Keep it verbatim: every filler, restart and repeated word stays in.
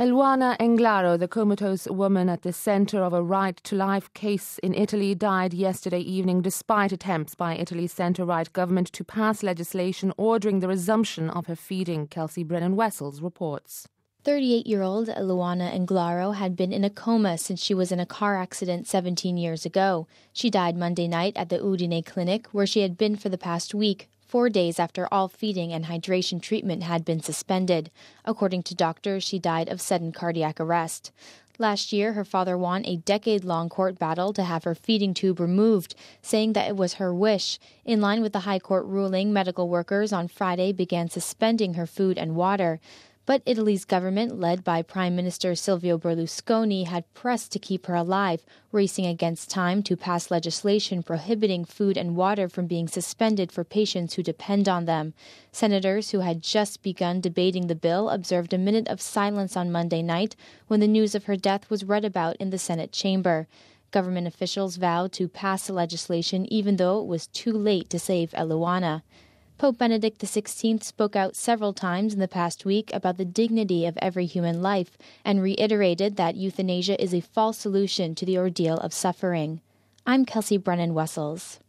Eluana Englaro, the comatose woman at the center of a right-to-life case in Italy, died yesterday evening despite attempts by Italy's centre-right government to pass legislation ordering the resumption of her feeding, Kelsey Brennan-Wessels reports. thirty-eight-year-old Eluana Englaro had been in a coma since she was in a car accident seventeen years ago. She died Monday night at the Udine clinic, where she had been for the past week, four days after all feeding and hydration treatment had been suspended. According to doctors, she died of sudden cardiac arrest. Last year, her father won a decade-long court battle to have her feeding tube removed, saying that it was her wish. In line with the High Court ruling, medical workers on Friday began suspending her food and water. But Italy's government, led by Prime Minister Silvio Berlusconi, had pressed to keep her alive, racing against time to pass legislation prohibiting food and water from being suspended for patients who depend on them. Senators who had just begun debating the bill observed a minute of silence on Monday night when the news of her death was read about in the Senate chamber. Government officials vowed to pass the legislation even though it was too late to save Eluana. Pope Benedict the sixteenth spoke out several times in the past week about the dignity of every human life and reiterated that euthanasia is a false solution to the ordeal of suffering. I'm Kelsey Brennan-Wessels.